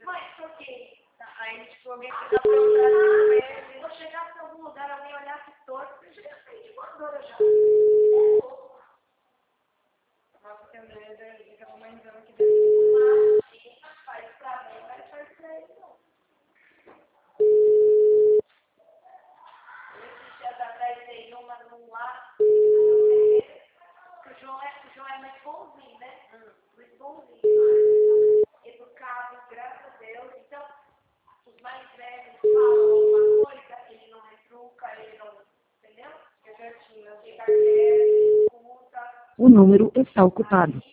Mãe, troquei. Aí, tipo, alguém fica perguntando ele. Se eu chegasse em algum lugar, alguém olhasse torto, eu já saí de voadora já. Nossa, que merda, fica a mamãe dizendo que deve. Mas faz pra mim, mas faz pra ele não. Esses dias atrás tem uma num lar, que o João é muito bonzinho, né? Muito bonzinho. Educado, graças a Deus. Então, os mais velhos falam uma coisa, ele não retruca, ele não. Entendeu? Fica quietinho, fica quieto, escuta. O número está ocupado.